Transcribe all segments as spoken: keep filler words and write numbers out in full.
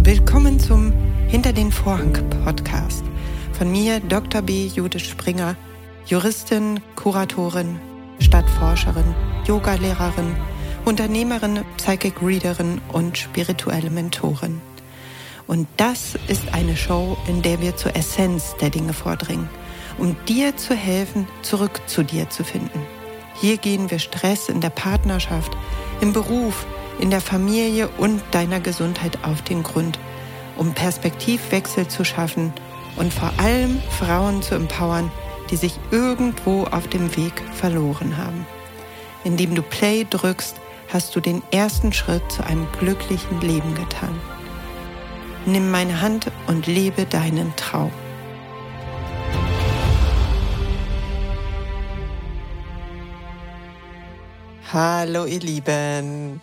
Willkommen zum Hinter den Vorhang Podcast von mir, Doktor B. Judith Springer, Juristin, Kuratorin, Stadtforscherin, Yogalehrerin, Unternehmerin, Psychic Readerin und spirituelle Mentorin. Und das ist eine Show, in der wir zur Essenz der Dinge vordringen, um dir zu helfen, zurück zu dir zu finden. Hier gehen wir Stress in der Partnerschaft, im Beruf, in der Familie und deiner Gesundheit auf den Grund, um Perspektivwechsel zu schaffen und vor allem Frauen zu empowern, die sich irgendwo auf dem Weg verloren haben. Indem du Play drückst, hast du den ersten Schritt zu einem glücklichen Leben getan. Nimm meine Hand und lebe deinen Traum. Hallo ihr Lieben.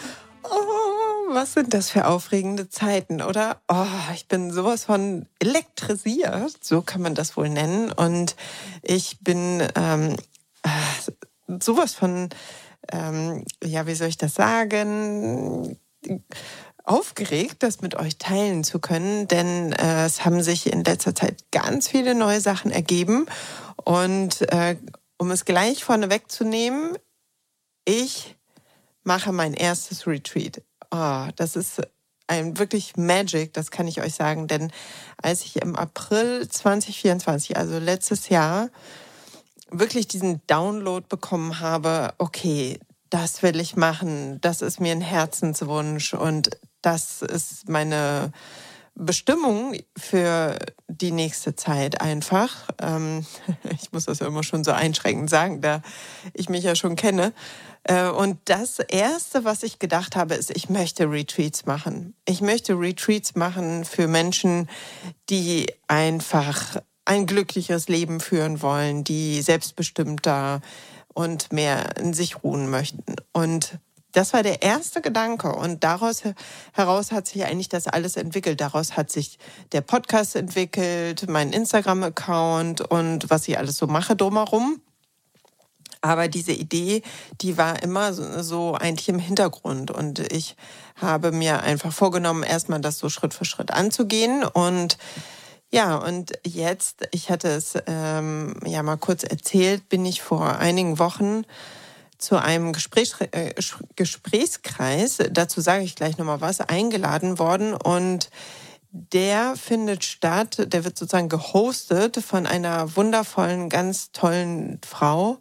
Oh, was sind das für aufregende Zeiten, oder? Oh, ich bin sowas von elektrisiert, so kann man das wohl nennen. Und ich bin ähm, sowas von, ähm, ja, wie soll ich das sagen, aufgeregt, das mit euch teilen zu können. Denn äh, es haben sich in letzter Zeit ganz viele neue Sachen ergeben. Und äh, um es gleich vorneweg zu nehmen, ich mache mein erstes Retreat. Oh, das ist ein wirklich Magic, das kann ich euch sagen. Denn als ich im April zwanzig vierundzwanzig, also letztes Jahr, wirklich diesen Download bekommen habe, okay, das will ich machen, das ist mir ein Herzenswunsch und das ist meine Bestimmung für die nächste Zeit einfach. Ähm, ich muss das ja immer schon so einschränkend sagen, da ich mich ja schon kenne. Und das Erste, was ich gedacht habe, ist, ich möchte Retreats machen. Ich möchte Retreats machen für Menschen, die einfach ein glücklicheres Leben führen wollen, die selbstbestimmter und mehr in sich ruhen möchten. Und das war der erste Gedanke. Und daraus heraus hat sich eigentlich das alles entwickelt. Daraus hat sich der Podcast entwickelt, mein Instagram-Account und was ich alles so mache drumherum. Aber diese Idee, die war immer so, so eigentlich im Hintergrund. Und ich habe mir einfach vorgenommen, erstmal das so Schritt für Schritt anzugehen. Und ja, und jetzt, ich hatte es ähm, ja mal kurz erzählt, bin ich vor einigen Wochen zu einem Gespräch, äh, Gesprächskreis, dazu sage ich gleich nochmal was, eingeladen worden. Und der findet statt, der wird sozusagen gehostet von einer wundervollen, ganz tollen Frau,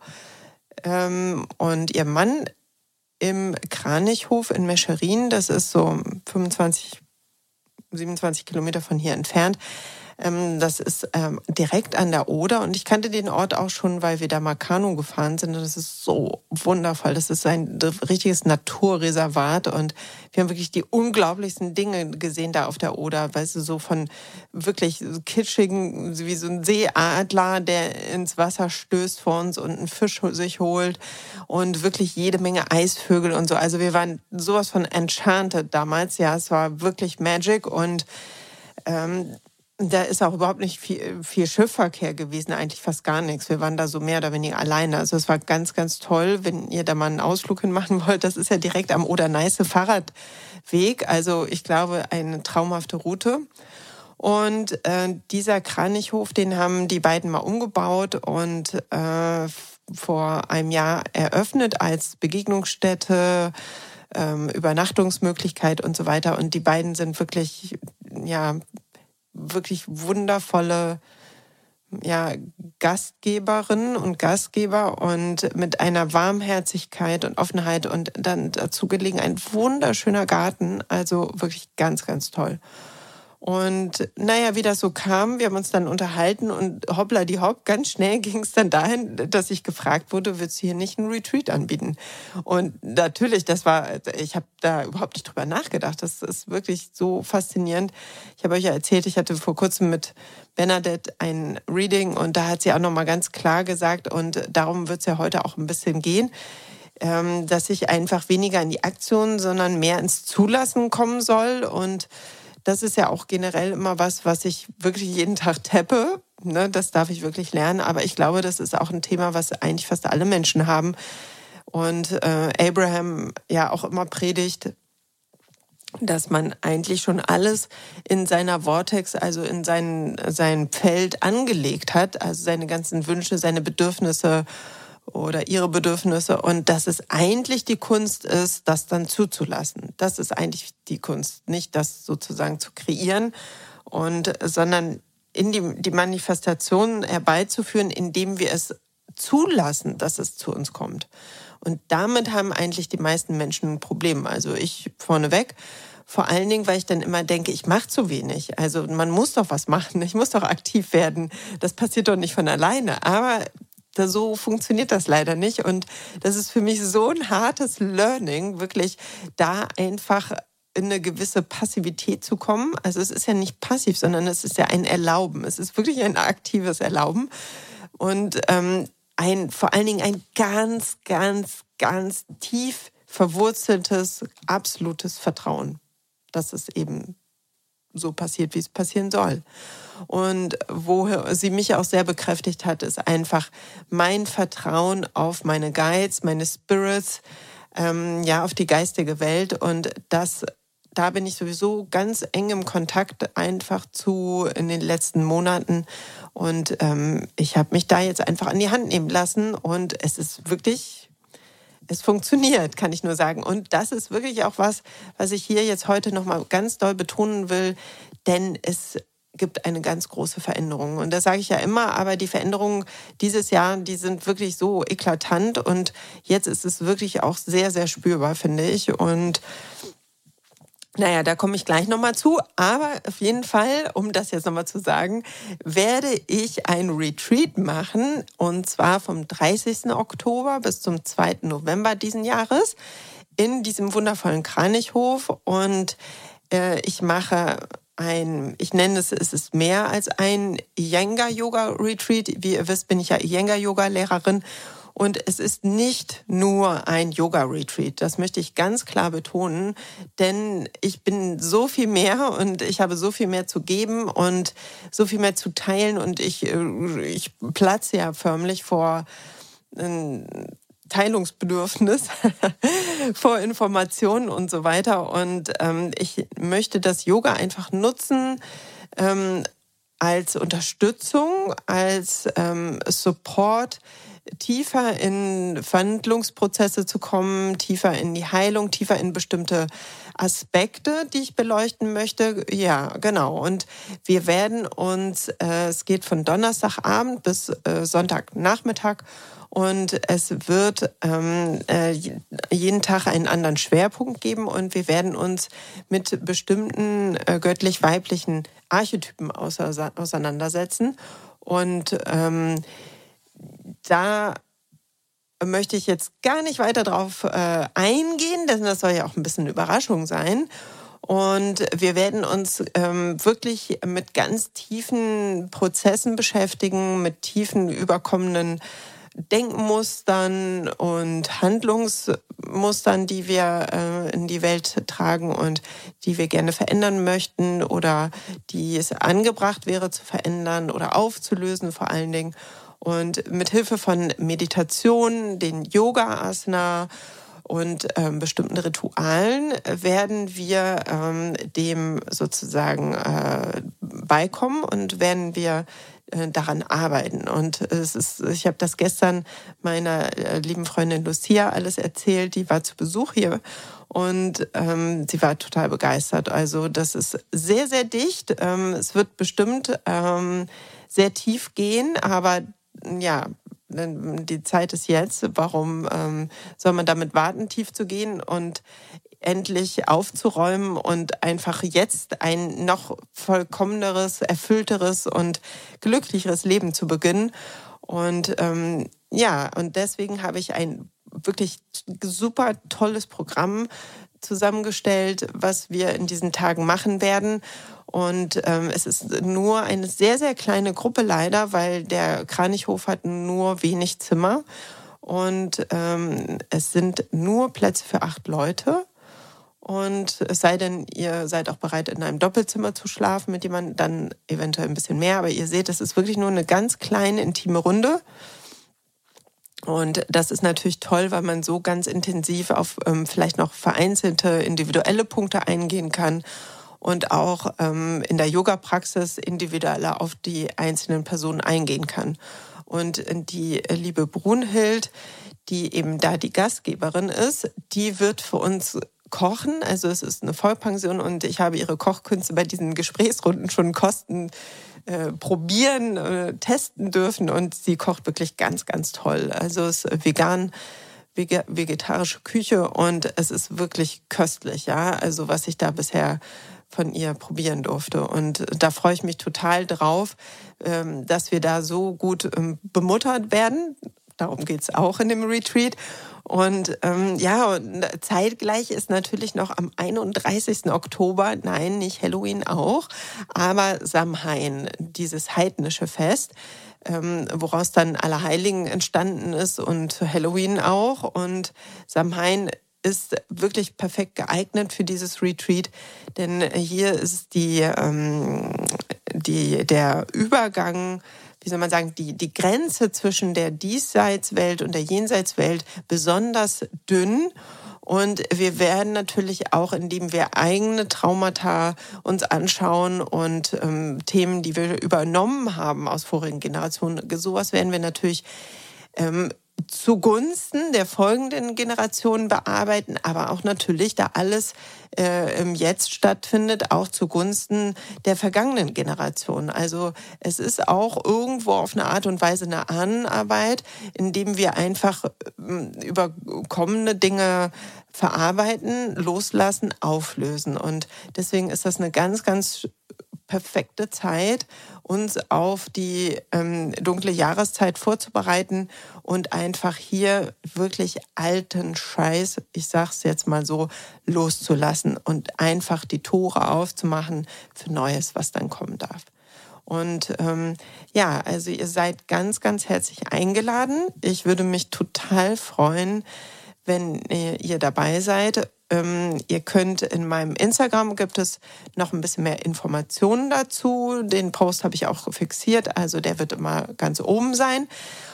und ihr Mann im Kranichhof in Mescherin, das ist so fünfundzwanzig, siebenundzwanzig Kilometer von hier entfernt. Das ist direkt an der Oder und ich kannte den Ort auch schon, weil wir da mal Kanu gefahren sind und das ist so wundervoll. Das ist ein richtiges Naturreservat und wir haben wirklich die unglaublichsten Dinge gesehen da auf der Oder, weißt du, so von wirklich kitschigen, wie so ein Seeadler, der ins Wasser stößt vor uns und einen Fisch sich holt und wirklich jede Menge Eisvögel und so. Also wir waren sowas von enchanted damals, ja, es war wirklich Magic und ähm, da ist auch überhaupt nicht viel, viel Schiffverkehr gewesen, eigentlich fast gar nichts. Wir waren da so mehr oder weniger alleine. Also es war ganz, ganz toll, wenn ihr da mal einen Ausflug hin machen wollt. Das ist ja direkt am Oder-Neiße Fahrradweg. Also ich glaube, eine traumhafte Route. Und äh, dieser Kranichhof, den haben die beiden mal umgebaut und äh, vor einem Jahr eröffnet als Begegnungsstätte, äh, Übernachtungsmöglichkeit und so weiter. Und die beiden sind wirklich, ja, wirklich wundervolle ja, Gastgeberinnen und Gastgeber und mit einer Warmherzigkeit und Offenheit und dann dazu gelegen ein wunderschöner Garten, also wirklich ganz, ganz toll. Und naja, wie das so kam, wir haben uns dann unterhalten und hoppla die hopp, ganz schnell ging es dann dahin, dass ich gefragt wurde, willst du hier nicht einen Retreat anbieten? Und natürlich, das war, ich habe da überhaupt nicht drüber nachgedacht, das ist wirklich so faszinierend. Ich habe euch ja erzählt, ich hatte vor kurzem mit Bernadette ein Reading und da hat sie auch nochmal ganz klar gesagt und darum wird es ja heute auch ein bisschen gehen, dass ich einfach weniger in die Aktion, sondern mehr ins Zulassen kommen soll und das ist ja auch generell immer was, was ich wirklich jeden Tag tappe. Ne, das darf ich wirklich lernen. Aber ich glaube, das ist auch ein Thema, was eigentlich fast alle Menschen haben. Und äh, Abraham ja auch immer predigt, dass man eigentlich schon alles in seiner Vortex, also in sein, sein Feld angelegt hat, also seine ganzen Wünsche, seine Bedürfnisse oder ihre Bedürfnisse, und dass es eigentlich die Kunst ist, das dann zuzulassen. Das ist eigentlich die Kunst, nicht das sozusagen zu kreieren, und sondern in die, die Manifestation herbeizuführen, indem wir es zulassen, dass es zu uns kommt. Und damit haben eigentlich die meisten Menschen ein Problem. Also ich vorneweg. Vor allen Dingen, weil ich dann immer denke, ich mache zu wenig. Also man muss doch was machen, ich muss doch aktiv werden. Das passiert doch nicht von alleine. Aber so funktioniert das leider nicht. Und das ist für mich so ein hartes Learning, wirklich da einfach in eine gewisse Passivität zu kommen. Also es ist ja nicht passiv, sondern es ist ja ein Erlauben. Es ist wirklich ein aktives Erlauben. Und ähm, ein, vor allen Dingen ein ganz, ganz, ganz tief verwurzeltes, absolutes Vertrauen, dass es eben so passiert, wie es passieren soll. Und wo sie mich auch sehr bekräftigt hat, ist einfach mein Vertrauen auf meine Guides, meine Spirits, ähm, ja, auf die geistige Welt. Und das, da bin ich sowieso ganz eng im Kontakt einfach zu in den letzten Monaten. Und ähm, ich habe mich da jetzt einfach an die Hand nehmen lassen. Und es ist wirklich, es funktioniert, kann ich nur sagen. Und das ist wirklich auch was, was ich hier jetzt heute nochmal ganz doll betonen will. Denn es gibt eine ganz große Veränderung. Und das sage ich ja immer, aber die Veränderungen dieses Jahr, die sind wirklich so eklatant. Und jetzt ist es wirklich auch sehr, sehr spürbar, finde ich. Und naja, da komme ich gleich nochmal zu. Aber auf jeden Fall, um das jetzt nochmal zu sagen, werde ich ein Retreat machen. Und zwar vom dreißigsten Oktober bis zum zweiten November diesen Jahres in diesem wundervollen Kranichhof. Und äh, ich mache ein, ich nenne es, es ist mehr als ein Iyengar-Yoga-Retreat. Wie ihr wisst, bin ich ja Iyengar-Yoga-Lehrerin. Und es ist nicht nur ein Yoga-Retreat, das möchte ich ganz klar betonen, denn ich bin so viel mehr und ich habe so viel mehr zu geben und so viel mehr zu teilen, und ich, ich platze ja förmlich vor ähm, Teilungsbedürfnis, vor Informationen und so weiter. Und ähm, ich möchte das Yoga einfach nutzen, ähm, als Unterstützung, als ähm, Support, tiefer in Verhandlungsprozesse zu kommen, tiefer in die Heilung, tiefer in bestimmte Aspekte, die ich beleuchten möchte. Ja, genau. Und wir werden uns, äh, es geht von Donnerstagabend bis äh, Sonntagnachmittag, und es wird ähm, äh, jeden Tag einen anderen Schwerpunkt geben, und wir werden uns mit bestimmten äh, göttlich-weiblichen Archetypen auseinandersetzen. Und ähm, da möchte ich jetzt gar nicht weiter drauf äh, eingehen, denn das soll ja auch ein bisschen Überraschung sein. Und wir werden uns ähm, wirklich mit ganz tiefen Prozessen beschäftigen, mit tiefen überkommenen Denkmustern und Handlungsmustern, die wir äh, in die Welt tragen und die wir gerne verändern möchten oder die es angebracht wäre zu verändern oder aufzulösen vor allen Dingen. Und mit Hilfe von Meditation, den Yoga-Asana und ähm, bestimmten Ritualen werden wir ähm, dem sozusagen äh, beikommen und werden wir äh, daran arbeiten. Und es ist, ich habe das gestern meiner äh, lieben Freundin Lucia alles erzählt, die war zu Besuch hier. Und ähm, sie war total begeistert. Also das ist sehr, sehr dicht. Ähm, es wird bestimmt ähm, sehr tief gehen, aber ja, die Zeit ist jetzt. Warum ähm, soll man damit warten, tief zu gehen und endlich aufzuräumen und einfach jetzt ein noch vollkommeneres, erfüllteres und glücklicheres Leben zu beginnen? Und ähm, ja, und deswegen habe ich ein wirklich super tolles Programm zusammengestellt, was wir in diesen Tagen machen werden. Und ähm, es ist nur eine sehr, sehr kleine Gruppe leider, weil der Kranichhof hat nur wenig Zimmer. Und ähm, es sind nur Plätze für acht Leute. Und es sei denn, ihr seid auch bereit, in einem Doppelzimmer zu schlafen mit jemandem, dann eventuell ein bisschen mehr. Aber ihr seht, es ist wirklich nur eine ganz kleine, intime Runde. Und das ist natürlich toll, weil man so ganz intensiv auf ähm, vielleicht noch vereinzelte individuelle Punkte eingehen kann und auch ähm, in der Yoga-Praxis individueller auf die einzelnen Personen eingehen kann. Und die liebe Brunhild, die eben da die Gastgeberin ist, die wird für uns kochen. Also es ist eine Vollpension und ich habe ihre Kochkünste bei diesen Gesprächsrunden schon kosten äh, probieren, äh, testen dürfen und sie kocht wirklich ganz, ganz toll. Also es ist vegan, vege- vegetarische Küche und es ist wirklich köstlich, ja. Also was ich da bisher von ihr probieren durfte. Und da freue ich mich total drauf, ähm, dass wir da so gut ähm, bemuttert werden. Darum geht's auch in dem Retreat. Und ähm, ja, und zeitgleich ist natürlich noch am einunddreißigsten Oktober, nein, nicht Halloween auch, aber Samhain, dieses heidnische Fest, ähm, woraus dann Allerheiligen entstanden ist und Halloween auch. Und Samhain ist wirklich perfekt geeignet für dieses Retreat, denn hier ist die, ähm, die, der Übergang, wie soll man sagen, die, die Grenze zwischen der Diesseitswelt und der Jenseitswelt besonders dünn. Und wir werden natürlich auch, indem wir eigene Traumata uns anschauen und ähm, Themen, die wir übernommen haben aus vorigen Generationen, sowas werden wir natürlich ähm, zugunsten der folgenden Generationen bearbeiten, aber auch natürlich, da alles äh, im Jetzt stattfindet, auch zugunsten der vergangenen Generation. Also es ist auch irgendwo auf eine Art und Weise eine Ahnenarbeit, indem wir einfach äh, über kommende Dinge verarbeiten, loslassen, auflösen. Und deswegen ist das eine ganz, ganz perfekte Zeit, uns auf die ähm, dunkle Jahreszeit vorzubereiten und einfach hier wirklich alten Scheiß, ich sag's jetzt mal so, loszulassen und einfach die Tore aufzumachen für Neues, was dann kommen darf. Und ähm, ja, also ihr seid ganz, ganz herzlich eingeladen. Ich würde mich total freuen, wenn ihr dabei seid. Ähm, ihr könnt in meinem Instagram, gibt es noch ein bisschen mehr Informationen dazu. Den Post habe ich auch fixiert, also der wird immer ganz oben sein.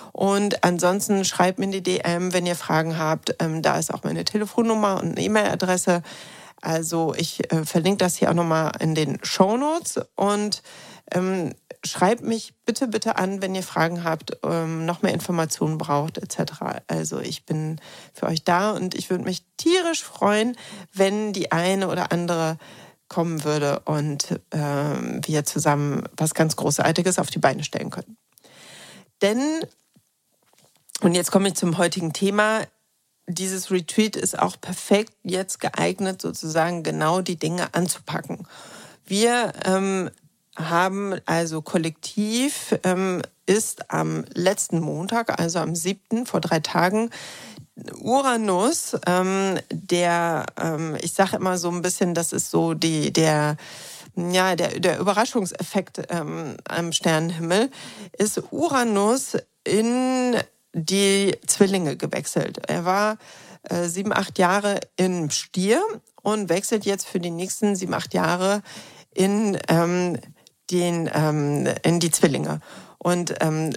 Und ansonsten schreibt mir in die D M, wenn ihr Fragen habt. Ähm, da ist auch meine Telefonnummer und eine E-Mail-Adresse. Also ich äh, verlinke das hier auch nochmal in den Shownotes. Und ähm, schreibt mich bitte, bitte an, wenn ihr Fragen habt, ähm, noch mehr Informationen braucht, et cetera. Also ich bin für euch da und ich würde mich tierisch freuen, wenn die eine oder andere kommen würde und ähm, wir zusammen was ganz Großartiges auf die Beine stellen können. Denn, und jetzt komme ich zum heutigen Thema, dieses Retreat ist auch perfekt jetzt geeignet, sozusagen genau die Dinge anzupacken. Wir ähm, haben also kollektiv, ähm, ist am letzten Montag, also am siebten vor drei Tagen, Uranus, ähm, der, ähm, ich sage immer so ein bisschen, das ist so die, der, ja, der, der Überraschungseffekt ähm, am Sternenhimmel, ist Uranus in die Zwillinge gewechselt. Er war äh, sieben, acht Jahre im Stier und wechselt jetzt für die nächsten sieben, acht Jahre in ähm, den ähm, in die Zwillinge. Und ähm,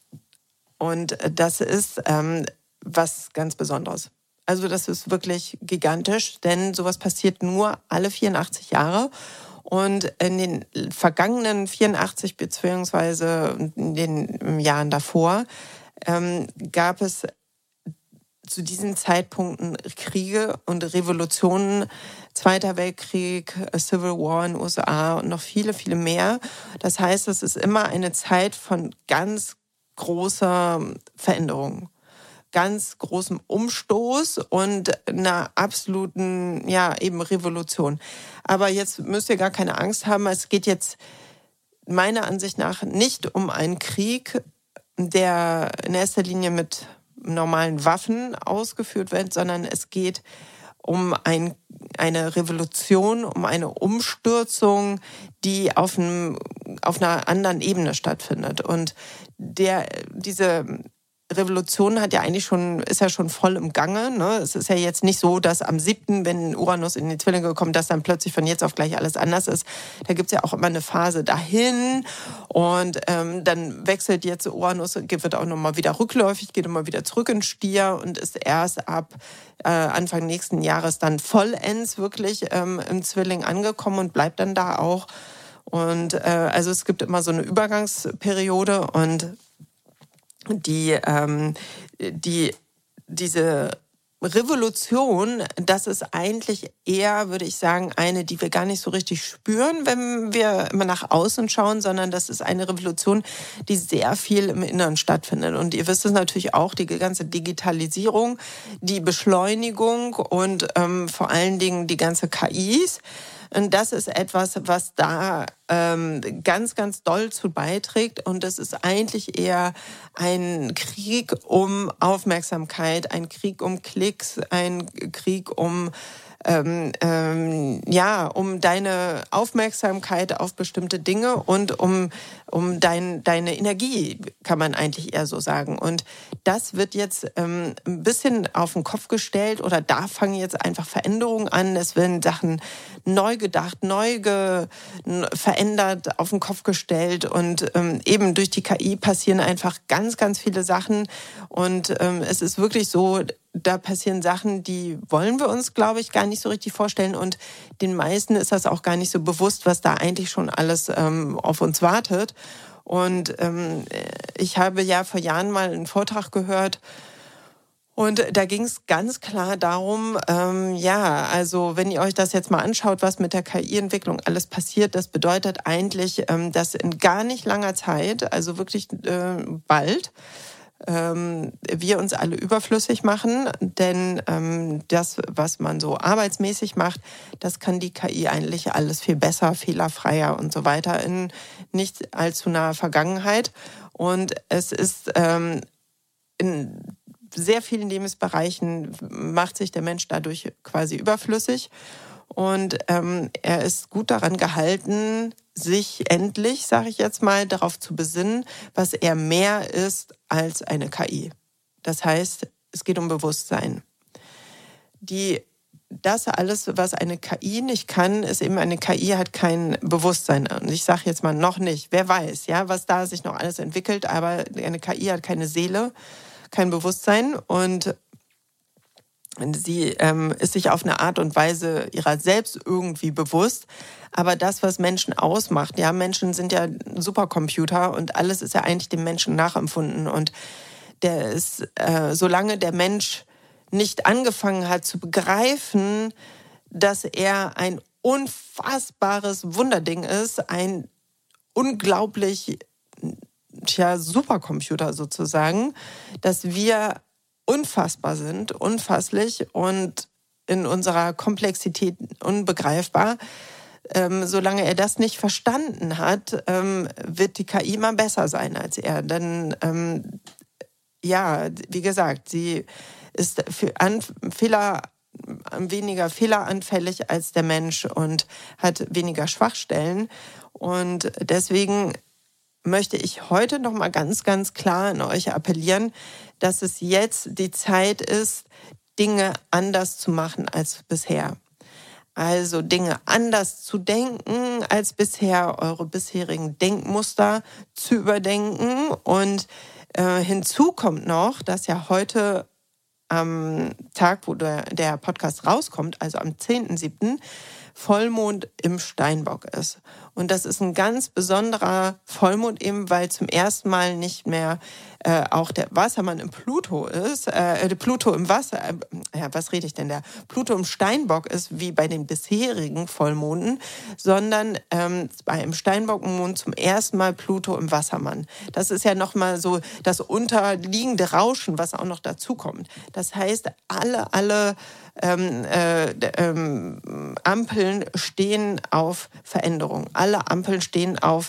und das ist ähm, was ganz Besonderes. Also das ist wirklich gigantisch, denn sowas passiert nur alle vierundachtzig Jahre. Und in den vergangenen vierundachtzig beziehungsweise in den Jahren davor ähm, gab es zu diesen Zeitpunkten Kriege und Revolutionen, Zweiter Weltkrieg, Civil War in den U S A und noch viele, viele mehr. Das heißt, es ist immer eine Zeit von ganz großer Veränderung, ganz großem Umstoß und einer absoluten, ja, eben Revolution. Aber jetzt müsst ihr gar keine Angst haben. Es geht jetzt meiner Ansicht nach nicht um einen Krieg, der in erster Linie mit normalen Waffen ausgeführt wird, sondern es geht um ein, eine Revolution, um eine Umstürzung, die auf, einem, auf einer anderen Ebene stattfindet. Und der, diese Revolution hat ja eigentlich schon, ist ja schon voll im Gange. Ne? Es ist ja jetzt nicht so, dass am siebten, wenn Uranus in die Zwillinge kommt, dass dann plötzlich von jetzt auf gleich alles anders ist. Da gibt's ja auch immer eine Phase dahin. Und ähm, dann wechselt jetzt Uranus, wird auch nochmal wieder rückläufig, geht immer wieder zurück in Stier und ist erst ab äh, Anfang nächsten Jahres dann vollends wirklich ähm, im Zwilling angekommen und bleibt dann da auch. Und äh, also es gibt immer so eine Übergangsperiode und die, ähm, die, diese Revolution, das ist eigentlich eher, würde ich sagen, eine, die wir gar nicht so richtig spüren, wenn wir immer nach außen schauen, sondern das ist eine Revolution, die sehr viel im Inneren stattfindet. Und ihr wisst es natürlich auch, die ganze Digitalisierung, die Beschleunigung und ähm, vor allen Dingen die ganze K Is. Und das ist etwas, was da ähm, ganz, ganz doll zu beiträgt. Und das ist eigentlich eher ein Krieg um Aufmerksamkeit, ein Krieg um Klicks, ein Krieg um ähm, ähm, ja, um deine Aufmerksamkeit auf bestimmte Dinge und um um dein, deine Energie, kann man eigentlich eher so sagen. Und das wird jetzt ähm, ein bisschen auf den Kopf gestellt oder da fangen jetzt einfach Veränderungen an. Es werden Sachen neu gedacht, neu ge verändert, auf den Kopf gestellt und ähm, eben durch die K I passieren einfach ganz, ganz viele Sachen und ähm, es ist wirklich so, da passieren Sachen, die wollen wir uns, glaube ich, gar nicht so richtig vorstellen und den meisten ist das auch gar nicht so bewusst, was da eigentlich schon alles ähm, auf uns wartet. Und ähm, ich habe ja vor Jahren mal einen Vortrag gehört und da ging es ganz klar darum, ähm, ja, also wenn ihr euch das jetzt mal anschaut, was mit der K I-Entwicklung alles passiert, das bedeutet eigentlich, ähm, dass in gar nicht langer Zeit, also wirklich äh, bald, ähm, wir uns alle überflüssig machen, denn ähm, das, was man so arbeitsmäßig macht, das kann die K I eigentlich alles viel besser, fehlerfreier und so weiter in nicht allzu naher Vergangenheit. Und es ist ähm, in sehr vielen Lebensbereichen macht sich der Mensch dadurch quasi überflüssig. Und ähm, er ist gut daran gehalten, sich endlich, sage ich jetzt mal, darauf zu besinnen, was er mehr ist als eine K I. Das heißt, es geht um Bewusstsein. Die, das alles, was eine K I nicht kann, ist eben, eine K I hat kein Bewusstsein. Und ich sage jetzt mal noch nicht, wer weiß, ja, was da sich noch alles entwickelt, aber eine K I hat keine Seele, kein Bewusstsein und sie ähm, ist sich auf eine Art und Weise ihrer selbst irgendwie bewusst. Aber das, was Menschen ausmacht, ja, Menschen sind ja Supercomputer und alles ist ja eigentlich dem Menschen nachempfunden. Und der ist, äh, solange der Mensch nicht angefangen hat zu begreifen, dass er ein unfassbares Wunderding ist, ein unglaublich, tja, Supercomputer sozusagen, dass wir unfassbar sind, unfasslich und in unserer Komplexität unbegreifbar. Ähm, solange er das nicht verstanden hat, ähm, wird die K I immer besser sein als er. Denn, ähm, ja, wie gesagt, sie ist für an, Fehler, weniger fehleranfällig als der Mensch und hat weniger Schwachstellen. Und deswegen möchte ich heute noch mal ganz, ganz klar an euch appellieren, dass es jetzt die Zeit ist, Dinge anders zu machen als bisher. Also Dinge anders zu denken als bisher, eure bisherigen Denkmuster zu überdenken. Und äh, hinzu kommt noch, dass ja heute am Tag, wo der, der Podcast rauskommt, also am zehnten siebten Vollmond im Steinbock ist. Und das ist ein ganz besonderer Vollmond eben, weil zum ersten Mal nicht mehr äh, auch der Wassermann im Pluto ist, äh, der Pluto im Wasser, äh, ja, was rede ich denn da? Pluto im Steinbock ist, wie bei den bisherigen Vollmonden, sondern ähm, bei im Steinbockmond zum ersten Mal Pluto im Wassermann. Das ist ja nochmal so das unterliegende Rauschen, was auch noch dazukommt. Das heißt, alle, alle ähm, äh, ähm, Ampeln stehen auf Veränderung. Alle Ampeln stehen auf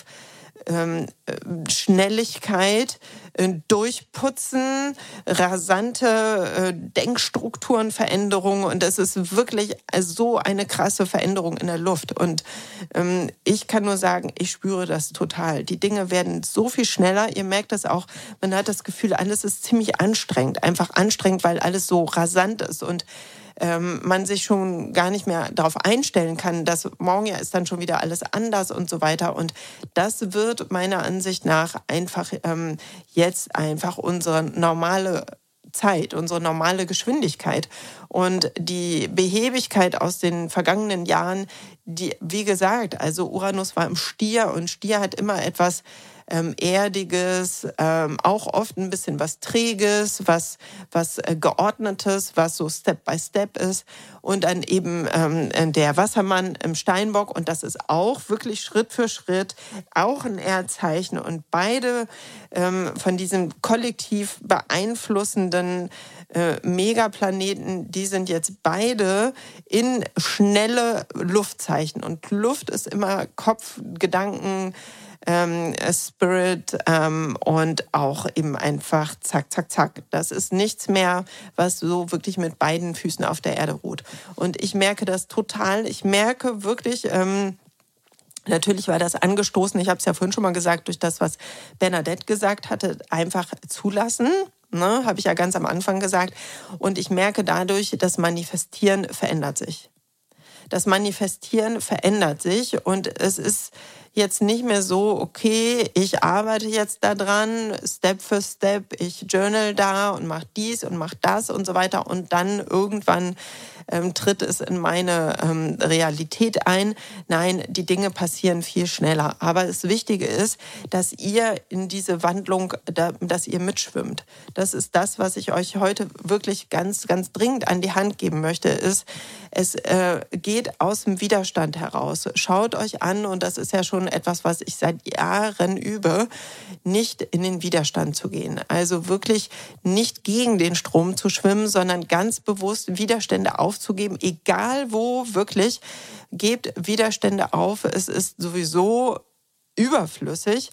ähm, Schnelligkeit, äh, Durchputzen, rasante äh, Denkstrukturenveränderungen. Und das ist wirklich so eine krasse Veränderung in der Luft. Und ähm, ich kann nur sagen, ich spüre das total. Die Dinge werden so viel schneller. Ihr merkt das auch, man hat das Gefühl, alles ist ziemlich anstrengend. Einfach anstrengend, weil alles so rasant ist und ähm, man sich schon gar nicht mehr darauf einstellen kann, dass morgen ja ist dann schon wieder alles anders und so weiter. Und das wird meiner Ansicht nach einfach ähm, jetzt einfach unsere normale Zeit, unsere normale Geschwindigkeit. Und die Behebigkeit aus den vergangenen Jahren, die, wie gesagt, also Uranus war im Stier und Stier hat immer etwas ähm, Erdiges, ähm, auch oft ein bisschen was Träges, was, was äh, Geordnetes, was so Step by Step ist. Und dann eben ähm, der Wassermann im Steinbock. Und das ist auch wirklich Schritt für Schritt auch ein Erdzeichen. Und beide ähm, von diesem kollektiv beeinflussenden äh, Megaplaneten, die sind jetzt beide in schnelle Luftzeichen. Und Luft ist immer Kopf, Gedanken, Ähm, Spirit ähm, und auch eben einfach zack, zack, zack. Das ist nichts mehr, was so wirklich mit beiden Füßen auf der Erde ruht. Und ich merke das total. Ich merke wirklich, ähm, natürlich war das angestoßen, ich habe es ja vorhin schon mal gesagt, durch das, was Bernadette gesagt hatte, einfach zulassen. Ne, habe ich ja ganz am Anfang gesagt. Und ich merke dadurch, das Manifestieren verändert sich. Das Manifestieren verändert sich und es ist jetzt nicht mehr so, okay, ich arbeite jetzt da dran, Step für Step, ich journal da und mache dies und mache das und so weiter und dann irgendwann ähm, tritt es in meine ähm, Realität ein. Nein, die Dinge passieren viel schneller. Aber das Wichtige ist, dass ihr in diese Wandlung, dass ihr mitschwimmt. Das ist das, was ich euch heute wirklich ganz, ganz dringend an die Hand geben möchte, ist, es äh, geht aus dem Widerstand heraus. Schaut euch an, und das ist ja schon etwas, was ich seit Jahren übe, nicht in den Widerstand zu gehen. Also wirklich nicht gegen den Strom zu schwimmen, sondern ganz bewusst Widerstände aufzugeben, egal wo, wirklich, gebt Widerstände auf. Es ist sowieso überflüssig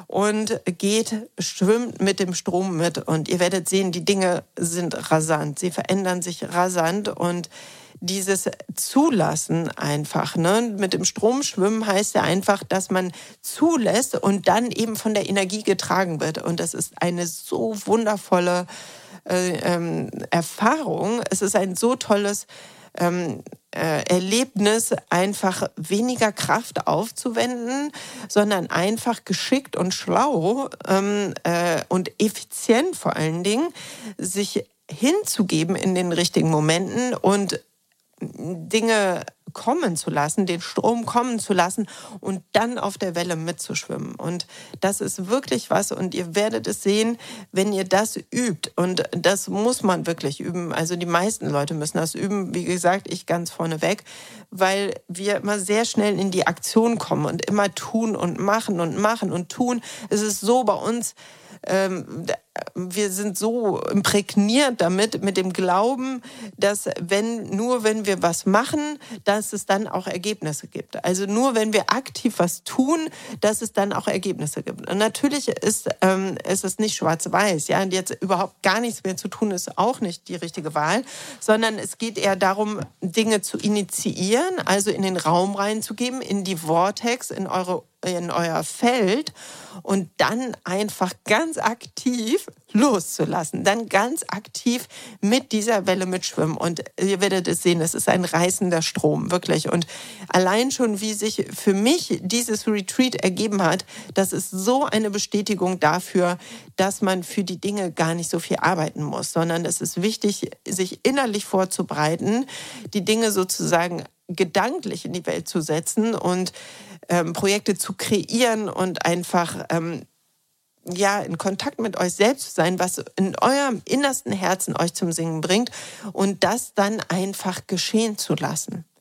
und geht, schwimmt mit dem Strom mit. Und ihr werdet sehen, die Dinge sind rasant, sie verändern sich rasant und dieses Zulassen einfach, ne, mit dem Strom schwimmen heißt ja einfach, dass man zulässt und dann eben von der Energie getragen wird. Und das ist eine so wundervolle äh, ähm, Erfahrung. Es ist ein so tolles ähm, äh, Erlebnis, einfach weniger Kraft aufzuwenden, sondern einfach geschickt und schlau ähm, äh, und effizient vor allen Dingen sich hinzugeben in den richtigen Momenten und Dinge kommen zu lassen, den Strom kommen zu lassen und dann auf der Welle mitzuschwimmen. Und das ist wirklich was und ihr werdet es sehen, wenn ihr das übt. Und das muss man wirklich üben. Also die meisten Leute müssen das üben. Wie gesagt, ich ganz vorneweg, weil wir immer sehr schnell in die Aktion kommen und immer tun und machen und machen und tun. Es ist so bei uns, ähm, wir sind so imprägniert damit, mit dem Glauben, dass wenn, nur wenn wir was machen, dass es dann auch Ergebnisse gibt. Also nur wenn wir aktiv was tun, dass es dann auch Ergebnisse gibt. Und natürlich ist, ähm, ist es nicht schwarz-weiß, ja, und jetzt überhaupt gar nichts mehr zu tun, ist auch nicht die richtige Wahl, sondern es geht eher darum, Dinge zu initiieren, also in den Raum reinzugeben, in die Vortex, in eure in euer Feld und dann einfach ganz aktiv loszulassen, dann ganz aktiv mit dieser Welle mitschwimmen und ihr werdet es sehen, es ist ein reißender Strom, wirklich. Und allein schon, wie sich für mich dieses Retreat ergeben hat, das ist so eine Bestätigung dafür, dass man für die Dinge gar nicht so viel arbeiten muss, sondern es ist wichtig, sich innerlich vorzubereiten, die Dinge sozusagen gedanklich in die Welt zu setzen und ähm, Projekte zu kreieren und einfach ähm, ja in Kontakt mit euch selbst zu sein, was in eurem innersten Herzen euch zum Singen bringt und das dann einfach geschehen zu lassen.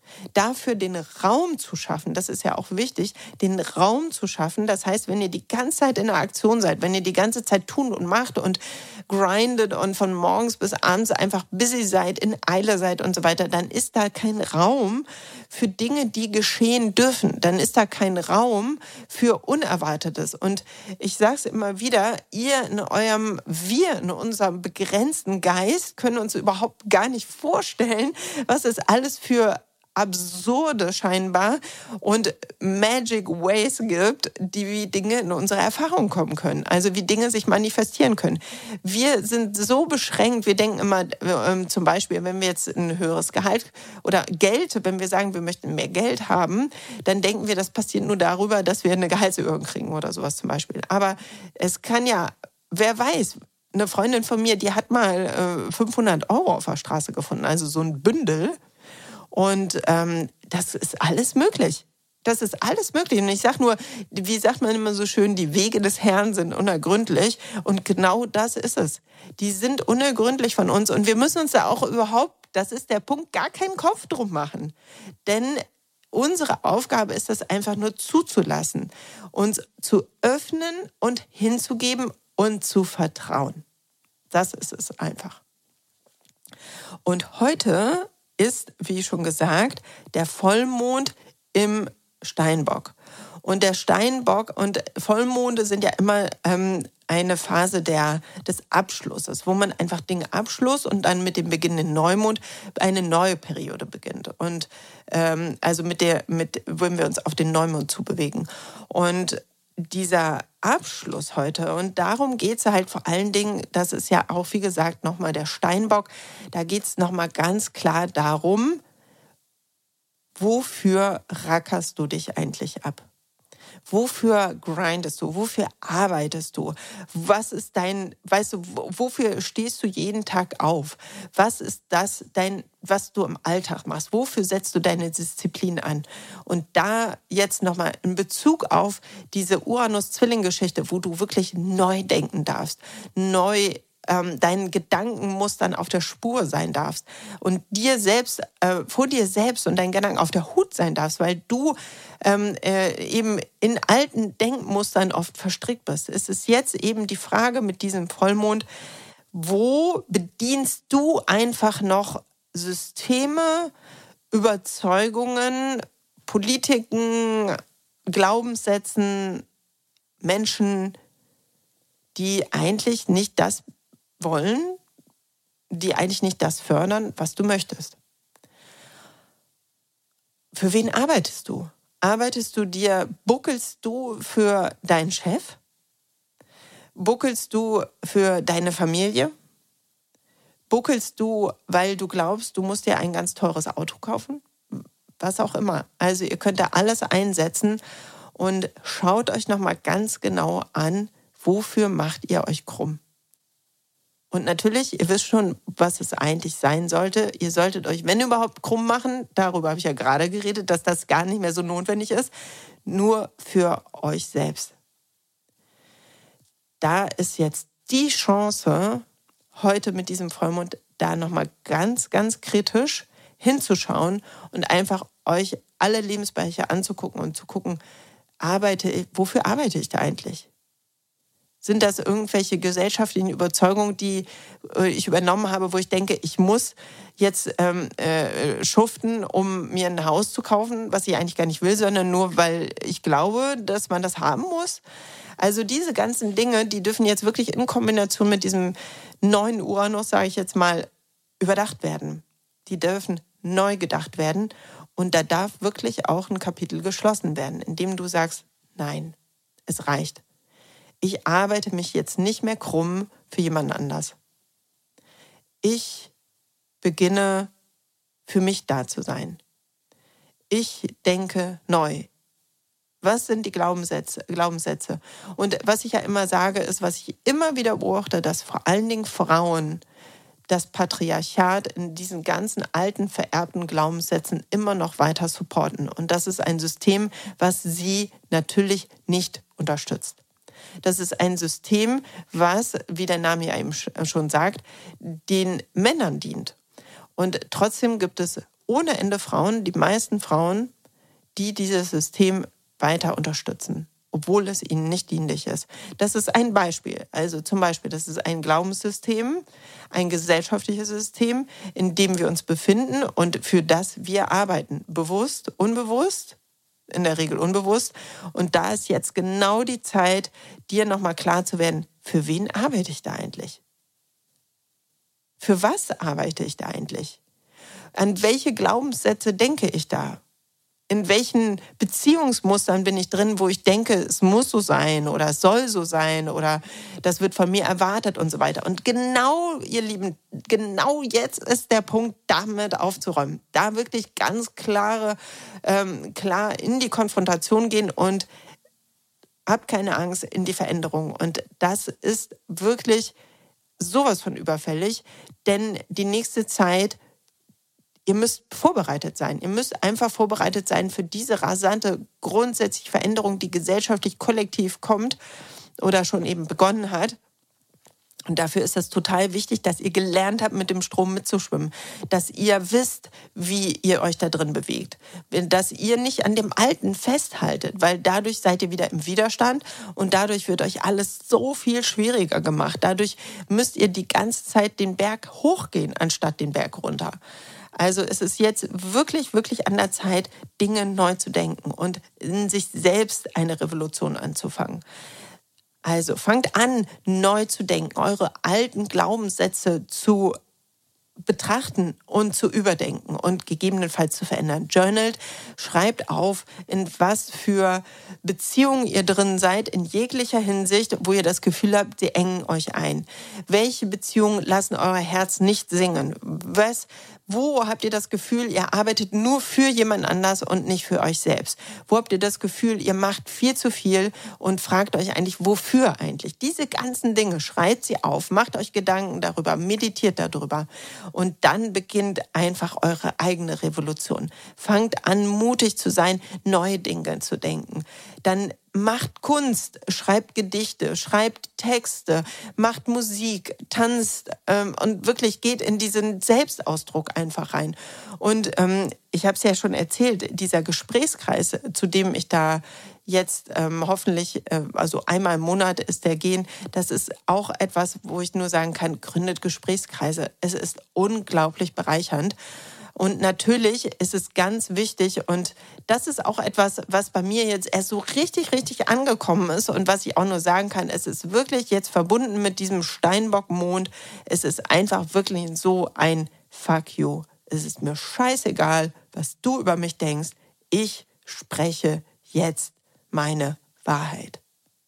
Dafür den Raum zu schaffen, das ist ja auch wichtig, den Raum zu schaffen. Das heißt, wenn ihr die ganze Zeit in der Aktion seid, wenn ihr die ganze Zeit tun und macht und grindet und von morgens bis abends einfach busy seid, in Eile seid und so weiter, dann ist da kein Raum für Dinge, die geschehen dürfen. Dann ist da kein Raum für Unerwartetes. Und ich sage es immer wieder, ihr in eurem, wir in unserem begrenzten Geist können uns überhaupt gar nicht vorstellen, was es alles für absurde scheinbar und Magic Ways gibt, die wie Dinge in unsere Erfahrung kommen können. Also wie Dinge sich manifestieren können. Wir sind so beschränkt, wir denken immer äh, zum Beispiel, wenn wir jetzt ein höheres Gehalt oder Geld, wenn wir sagen, wir möchten mehr Geld haben, dann denken wir, das passiert nur darüber, dass wir eine Gehaltserhöhung kriegen oder sowas zum Beispiel. Aber es kann ja, wer weiß, eine Freundin von mir, die hat mal äh, fünfhundert Euro auf der Straße gefunden, also so ein Bündel. Und ähm, das ist alles möglich. Das ist alles möglich. Und ich sage nur, wie sagt man immer so schön, die Wege des Herrn sind unergründlich. Und genau das ist es. Die sind unergründlich von uns. Und wir müssen uns da auch überhaupt, das ist der Punkt, gar keinen Kopf drum machen. Denn unsere Aufgabe ist es einfach nur zuzulassen, uns zu öffnen und hinzugeben und zu vertrauen. Das ist es einfach. Und heute ist, wie schon gesagt, der Vollmond im Steinbock. Und der Steinbock und Vollmonde sind ja immer ähm, eine Phase der, des Abschlusses, wo man einfach Dinge abschluss und dann mit dem beginnenden Neumond eine neue Periode beginnt. Und ähm, also mit der, mit, wenn wir uns auf den Neumond zubewegen. Und dieser Abschluss heute, und darum geht es halt vor allen Dingen, das ist ja auch, wie gesagt, nochmal der Steinbock, da geht es nochmal ganz klar darum, wofür rackerst du dich eigentlich ab? Wofür grindest du? Wofür arbeitest du? Was ist dein, weißt du, wofür stehst du jeden Tag auf? Was ist das, dein, was du im Alltag machst? Wofür setzt du deine Disziplin an? Und da jetzt nochmal in Bezug auf diese Uranus-Zwilling-Geschichte, wo du wirklich neu denken darfst, neu ähm, deinen Gedankenmustern auf der Spur sein darfst und dir selbst, äh, vor dir selbst und deinen Gedanken auf der Hut sein darfst, weil du ähm, äh, eben in alten Denkmustern oft verstrickt bist. Es ist jetzt eben die Frage mit diesem Vollmond, wo bedienst du einfach noch Systeme, Überzeugungen, Politiken, Glaubenssätzen, Menschen, die eigentlich nicht das wollen, die eigentlich nicht das fördern, was du möchtest. Für wen arbeitest du? Arbeitest du dir, buckelst du für deinen Chef? Buckelst du für deine Familie? Buckelst du, weil du glaubst, du musst dir ein ganz teures Auto kaufen? Was auch immer. Also ihr könnt da alles einsetzen und schaut euch nochmal ganz genau an, wofür macht ihr euch krumm? Und natürlich, ihr wisst schon, was es eigentlich sein sollte. Ihr solltet euch, wenn überhaupt, krumm machen. Darüber habe ich ja gerade geredet, dass das gar nicht mehr so notwendig ist. Nur für euch selbst. Da ist jetzt die Chance, heute mit diesem Vollmond da nochmal ganz, ganz kritisch hinzuschauen und einfach euch alle Lebensbereiche anzugucken und zu gucken, arbeite ich, wofür arbeite ich da eigentlich? Sind das irgendwelche gesellschaftlichen Überzeugungen, die äh, ich übernommen habe, wo ich denke, ich muss jetzt ähm, äh, schuften, um mir ein Haus zu kaufen, was ich eigentlich gar nicht will, sondern nur, weil ich glaube, dass man das haben muss? Also diese ganzen Dinge, die dürfen jetzt wirklich in Kombination mit diesem neuen Uranus, sage ich jetzt mal, überdacht werden. Die dürfen neu gedacht werden und da darf wirklich auch ein Kapitel geschlossen werden, indem du sagst, nein, es reicht. Ich arbeite mich jetzt nicht mehr krumm für jemanden anders. Ich beginne für mich da zu sein. Ich denke neu. Was sind die Glaubenssätze, Glaubenssätze? Und was ich ja immer sage, ist, was ich immer wieder beobachte, dass vor allen Dingen Frauen das Patriarchat in diesen ganzen alten, vererbten Glaubenssätzen immer noch weiter supporten. Und das ist ein System, was sie natürlich nicht unterstützt. Das ist ein System, was, wie der Name ja eben schon sagt, den Männern dient. Und trotzdem gibt es ohne Ende Frauen, die meisten Frauen, die dieses System weiter unterstützen, obwohl es ihnen nicht dienlich ist. Das ist ein Beispiel. Also zum Beispiel, das ist ein Glaubenssystem, ein gesellschaftliches System, in dem wir uns befinden und für das wir arbeiten. Bewusst, unbewusst, in der Regel unbewusst. Und da ist jetzt genau die Zeit, dir nochmal klar zu werden, für wen arbeite ich da eigentlich? Für was arbeite ich da eigentlich? An welche Glaubenssätze denke ich da? In welchen Beziehungsmustern bin ich drin, wo ich denke, es muss so sein oder es soll so sein oder das wird von mir erwartet und so weiter. Und genau, ihr Lieben, genau jetzt ist der Punkt, damit aufzuräumen. Da wirklich ganz klare, ähm, klar in die Konfrontation gehen und habt keine Angst in die Veränderung. Und das ist wirklich sowas von überfällig, denn die nächste Zeit, ihr müsst vorbereitet sein. Ihr müsst einfach vorbereitet sein für diese rasante, grundsätzliche Veränderung, die gesellschaftlich kollektiv kommt oder schon eben begonnen hat. Und dafür ist es total wichtig, dass ihr gelernt habt, mit dem Strom mitzuschwimmen. Dass ihr wisst, wie ihr euch da drin bewegt. Dass ihr nicht an dem Alten festhaltet, weil dadurch seid ihr wieder im Widerstand und dadurch wird euch alles so viel schwieriger gemacht. Dadurch müsst ihr die ganze Zeit den Berg hochgehen, anstatt den Berg runter. Also es ist jetzt wirklich, wirklich an der Zeit, Dinge neu zu denken und in sich selbst eine Revolution anzufangen. Also fangt an, neu zu denken, eure alten Glaubenssätze zu betrachten und zu überdenken und gegebenenfalls zu verändern. Journalt, schreibt auf, in was für Beziehungen ihr drin seid, in jeglicher Hinsicht, wo ihr das Gefühl habt, sie engen euch ein. Welche Beziehungen lassen euer Herz nicht singen? Was, wo habt ihr das Gefühl, ihr arbeitet nur für jemand anders und nicht für euch selbst? Wo habt ihr das Gefühl, ihr macht viel zu viel und fragt euch eigentlich, wofür eigentlich? Diese ganzen Dinge, schreibt sie auf, macht euch Gedanken darüber, meditiert darüber. Und dann beginnt einfach eure eigene Revolution. Fangt an, mutig zu sein, neue Dinge zu denken. Dann macht Kunst, schreibt Gedichte, schreibt Texte, macht Musik, tanzt ähm, und wirklich geht in diesen Selbstausdruck einfach rein. Und ähm, ich habe es ja schon erzählt, dieser Gesprächskreis, zu dem ich da jetzt ähm, hoffentlich, äh, also einmal im Monat ist der gehen, das ist auch etwas, wo ich nur sagen kann, gründet Gesprächskreise. Es ist unglaublich bereichernd. Und natürlich ist es ganz wichtig und das ist auch etwas, was bei mir jetzt erst so richtig, richtig angekommen ist und was ich auch nur sagen kann, es ist wirklich jetzt verbunden mit diesem Steinbock-Mond. Es ist einfach wirklich so ein Fuck you. Es ist mir scheißegal, was du über mich denkst. Ich spreche jetzt meine Wahrheit.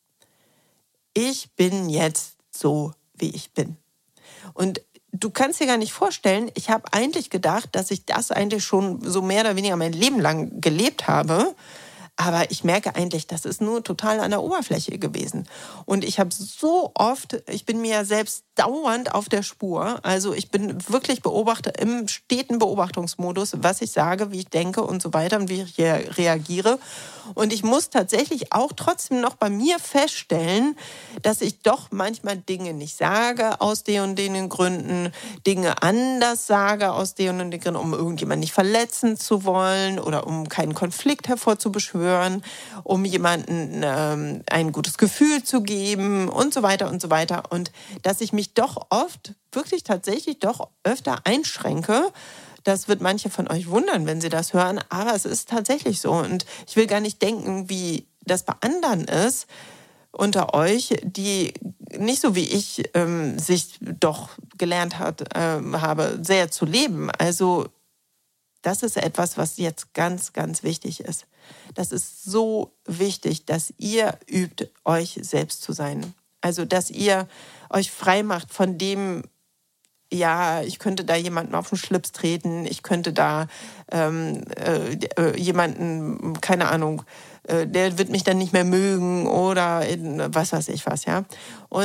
Ich bin jetzt so, wie ich bin. Und du kannst dir gar nicht vorstellen, ich habe eigentlich gedacht, dass ich das eigentlich schon so mehr oder weniger mein Leben lang gelebt habe. Aber ich merke eigentlich, das ist nur total an der Oberfläche gewesen. Und ich habe so oft, ich bin mir ja selbst dauernd auf der Spur. Also ich bin wirklich Beobachter im steten Beobachtungsmodus, was ich sage, wie ich denke und so weiter und wie ich reagiere. Und ich muss tatsächlich auch trotzdem noch bei mir feststellen, dass ich doch manchmal Dinge nicht sage aus den und den Gründen, Dinge anders sage aus den und den Gründen, um irgendjemanden nicht verletzen zu wollen oder um keinen Konflikt hervorzubeschwören, um jemandem ähm, ein gutes Gefühl zu geben und so weiter und so weiter. Und dass ich mich doch oft, wirklich tatsächlich doch öfter einschränke. Das wird manche von euch wundern, wenn sie das hören, aber es ist tatsächlich so. Und ich will gar nicht denken, wie das bei anderen ist unter euch, die nicht so wie ich ähm, sich doch gelernt hat, ähm, habe, sehr zu leben. Also das ist etwas, was jetzt ganz, ganz wichtig ist. Das ist so wichtig, dass ihr übt, euch selbst zu sein. Also, dass ihr euch frei macht von dem, ja, ich könnte da jemanden auf den Schlips treten, ich könnte da ähm, äh, jemanden, keine Ahnung, äh, der wird mich dann nicht mehr mögen oder was weiß ich was, ja. Und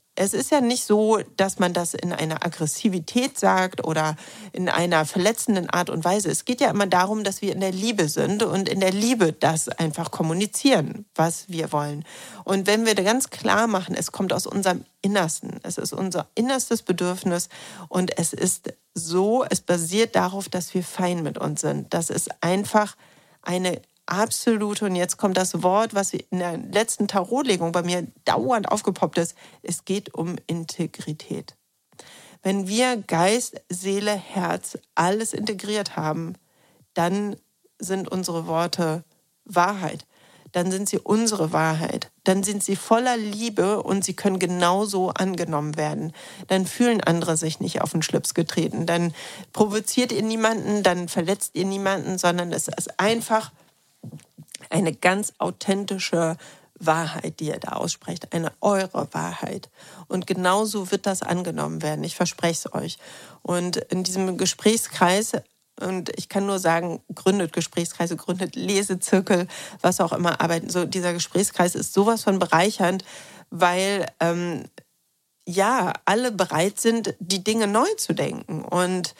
es ist ja nicht so, dass man das in einer Aggressivität sagt oder in einer verletzenden Art und Weise. Es geht ja immer darum, dass wir in der Liebe sind und in der Liebe das einfach kommunizieren, was wir wollen. Und wenn wir da ganz klar machen, es kommt aus unserem Innersten, es ist unser innerstes Bedürfnis und es ist so, es basiert darauf, dass wir fein mit uns sind. Das ist einfach eine absolute, und jetzt kommt das Wort, was in der letzten Tarotlegung bei mir dauernd aufgepoppt ist, es geht um Integrität. Wenn wir Geist, Seele, Herz alles integriert haben, dann sind unsere Worte Wahrheit. Dann sind sie unsere Wahrheit. Dann sind sie voller Liebe und sie können genauso angenommen werden. Dann fühlen andere sich nicht auf den Schlips getreten. Dann provoziert ihr niemanden, dann verletzt ihr niemanden, sondern es ist einfach eine ganz authentische Wahrheit, die ihr da aussprecht, eine eure Wahrheit. Und genauso wird das angenommen werden, ich verspreche es euch. Und in diesem Gesprächskreis, und ich kann nur sagen, gründet Gesprächskreise, gründet Lesezirkel, was auch immer, aber so dieser Gesprächskreis ist sowas von bereichernd, weil ähm, ja, alle bereit sind, die Dinge neu zu denken. Und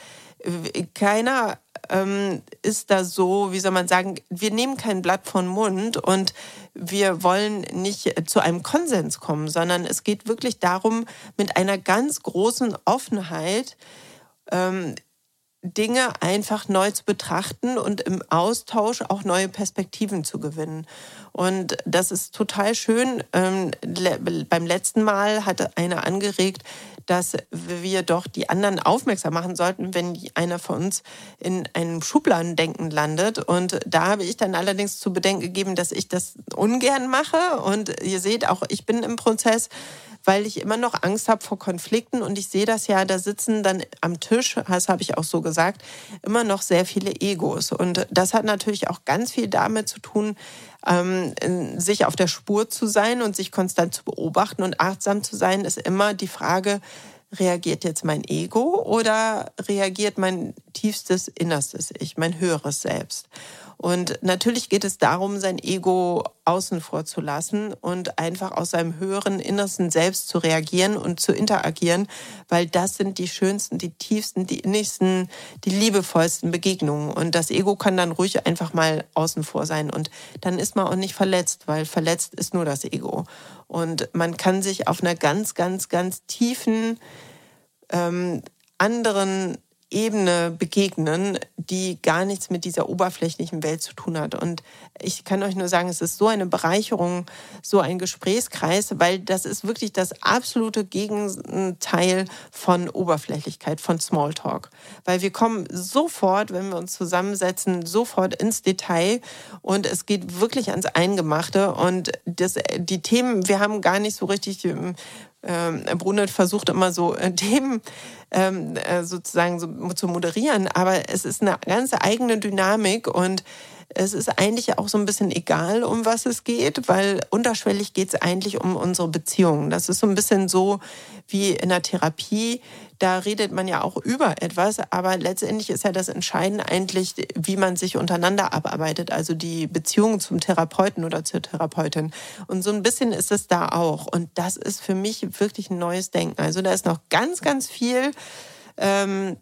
keiner ähm, ist da so, wie soll man sagen, wir nehmen kein Blatt vor den Mund und wir wollen nicht zu einem Konsens kommen, sondern es geht wirklich darum, mit einer ganz großen Offenheit ähm, Dinge einfach neu zu betrachten und im Austausch auch neue Perspektiven zu gewinnen. Und das ist total schön. Ähm, le- beim letzten Mal hatte einer angeregt, dass wir doch die anderen aufmerksam machen sollten, wenn einer von uns in einem Schubladendenken landet. Und da habe ich dann allerdings zu bedenken gegeben, dass ich das ungern mache. Und ihr seht auch, ich bin im Prozess, weil ich immer noch Angst habe vor Konflikten. Und ich sehe das ja, da sitzen dann am Tisch, das habe ich auch so gesagt, immer noch sehr viele Egos. Und das hat natürlich auch ganz viel damit zu tun, ähm, sich auf der Spur zu sein und sich konstant zu beobachten und achtsam zu sein, ist immer die Frage, reagiert jetzt mein Ego oder reagiert mein tiefstes, innerstes Ich, mein höheres Selbst? Und natürlich geht es darum, sein Ego außen vor zu lassen und einfach aus seinem höheren, innersten Selbst zu reagieren und zu interagieren, weil das sind die schönsten, die tiefsten, die innigsten, die liebevollsten Begegnungen. Und das Ego kann dann ruhig einfach mal außen vor sein. Und dann ist man auch nicht verletzt, weil verletzt ist nur das Ego. Und man kann sich auf einer ganz, ganz, ganz tiefen, ähm, anderen Ebene begegnen, die gar nichts mit dieser oberflächlichen Welt zu tun hat. Und ich kann euch nur sagen, es ist so eine Bereicherung, so ein Gesprächskreis, weil das ist wirklich das absolute Gegenteil von Oberflächlichkeit, von Smalltalk. Weil wir kommen sofort, wenn wir uns zusammensetzen, sofort ins Detail und es geht wirklich ans Eingemachte. Und das, die Themen, wir haben gar nicht so richtig... Ähm, Brunert versucht immer so äh, Themen ähm, äh, sozusagen so zu moderieren, aber es ist eine ganz eigene Dynamik und es ist eigentlich auch so ein bisschen egal, um was es geht, weil unterschwellig geht es eigentlich um unsere Beziehungen. Das ist so ein bisschen so wie in der Therapie. Da redet man ja auch über etwas, aber letztendlich ist ja das Entscheidende eigentlich, wie man sich untereinander abarbeitet, also die Beziehung zum Therapeuten oder zur Therapeutin. Und so ein bisschen ist es da auch. Und das ist für mich wirklich ein neues Denken. Also da ist noch ganz, ganz viel ähm,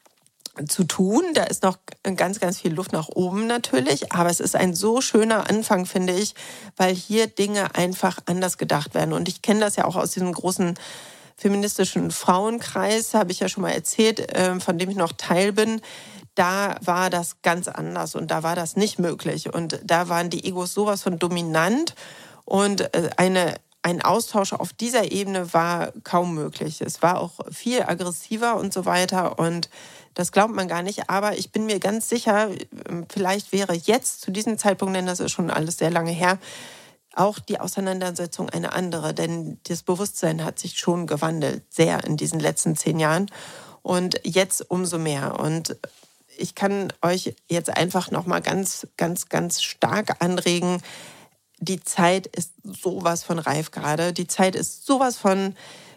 zu tun. Da ist noch ganz, ganz viel Luft nach oben natürlich. Aber es ist ein so schöner Anfang, finde ich, weil hier Dinge einfach anders gedacht werden. Und ich kenne das ja auch aus diesem großen feministischen Frauenkreis, habe ich ja schon mal erzählt, von dem ich noch Teil bin. Da war das ganz anders und da war das nicht möglich. Und da waren die Egos sowas von dominant und eine Ein Austausch auf dieser Ebene war kaum möglich. Es war auch viel aggressiver und so weiter und das glaubt man gar nicht. Aber ich bin mir ganz sicher, vielleicht wäre jetzt zu diesem Zeitpunkt, denn das ist schon alles sehr lange her, auch die Auseinandersetzung eine andere. Denn das Bewusstsein hat sich schon gewandelt, sehr in diesen letzten zehn Jahren und jetzt umso mehr. Und ich kann euch jetzt einfach nochmal ganz, ganz, ganz stark anregen, die Zeit ist sowas von reif gerade. Die Zeit ist sowas von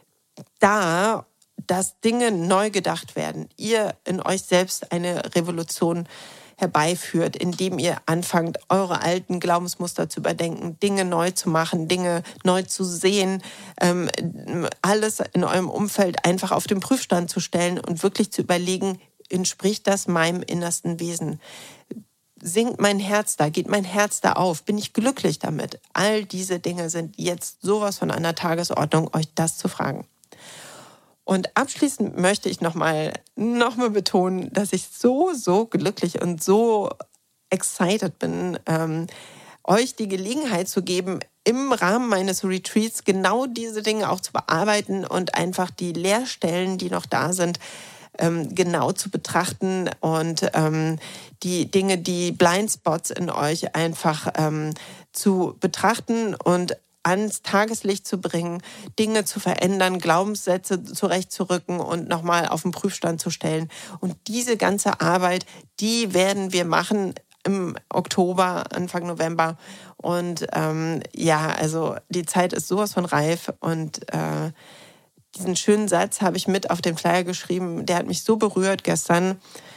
da, dass Dinge neu gedacht werden. Ihr in euch selbst eine Revolution herbeiführt, indem ihr anfangt, eure alten Glaubensmuster zu überdenken, Dinge neu zu machen, Dinge neu zu sehen, ähm, alles in eurem Umfeld einfach auf den Prüfstand zu stellen und wirklich zu überlegen, entspricht das meinem innersten Wesen? Singt mein Herz da? Geht mein Herz da auf? Bin ich glücklich damit? All diese Dinge sind jetzt sowas von einer Tagesordnung, euch das zu fragen. Und abschließend möchte ich nochmal noch mal betonen, dass ich so, so glücklich und so excited bin, ähm, euch die Gelegenheit zu geben, im Rahmen meines Retreats genau diese Dinge auch zu bearbeiten und einfach die Leerstellen, die noch da sind, ähm, genau zu betrachten und ähm, die Dinge, die Blindspots in euch einfach ähm, zu betrachten und ans Tageslicht zu bringen, Dinge zu verändern, Glaubenssätze zurechtzurücken und nochmal auf den Prüfstand zu stellen. Und diese ganze Arbeit, die werden wir machen im Oktober, Anfang November. Und ähm, ja, also die Zeit ist sowas von reif. Und äh, diesen schönen Satz habe ich mit auf den Flyer geschrieben. Der hat mich so berührt gestern.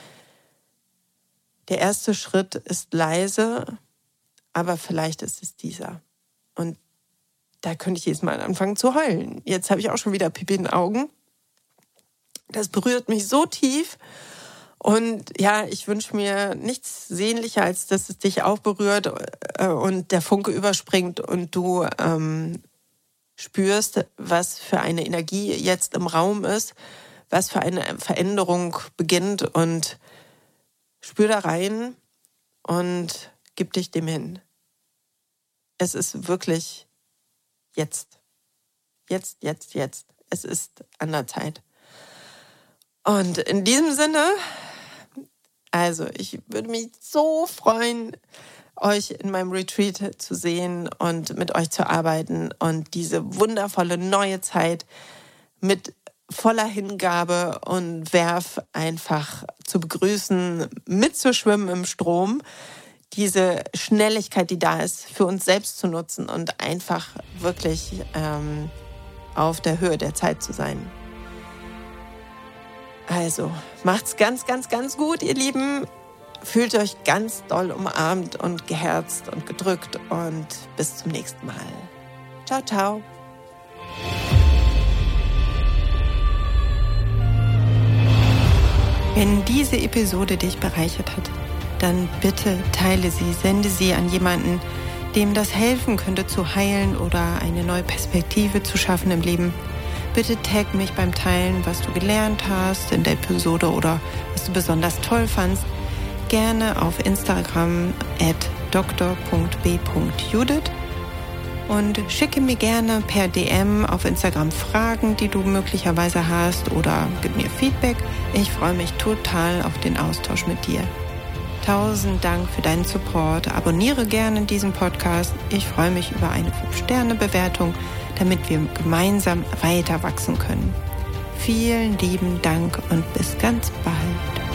Der erste Schritt ist leise, aber vielleicht ist es dieser. Und da könnte ich jedes Mal anfangen zu heulen. Jetzt habe ich auch schon wieder Pipi in den Augen. Das berührt mich so tief. Und ja, ich wünsche mir nichts sehnlicher, als dass es dich auch berührt und der Funke überspringt und du ähm, spürst, was für eine Energie jetzt im Raum ist, was für eine Veränderung beginnt, und spür da rein und gib dich dem hin. Es ist wirklich jetzt. Jetzt, jetzt, jetzt. Es ist an der Zeit. Und in diesem Sinne, also ich würde mich so freuen, euch in meinem Retreat zu sehen und mit euch zu arbeiten und diese wundervolle neue Zeit mit voller Hingabe und Werf einfach zu begrüßen, mitzuschwimmen im Strom, diese Schnelligkeit, die da ist, für uns selbst zu nutzen und einfach wirklich ähm, auf der Höhe der Zeit zu sein. Also, macht's ganz, ganz, ganz gut, ihr Lieben. Fühlt euch ganz doll umarmt und geherzt und gedrückt und bis zum nächsten Mal. Ciao, ciao. Wenn diese Episode dich bereichert hat, dann bitte teile sie, sende sie an jemanden, dem das helfen könnte zu heilen oder eine neue Perspektive zu schaffen im Leben. Bitte tag mich beim Teilen, was du gelernt hast in der Episode oder was du besonders toll fandst. Gerne auf Instagram at d r punkt b punkt judith und schicke mir gerne per D M auf Instagram Fragen, die du möglicherweise hast, oder gib mir Feedback. Ich freue mich total auf den Austausch mit dir. Tausend Dank für deinen Support. Abonniere gerne diesen Podcast. Ich freue mich über eine fünf Sterne Bewertung, damit wir gemeinsam weiter wachsen können. Vielen lieben Dank und bis ganz bald.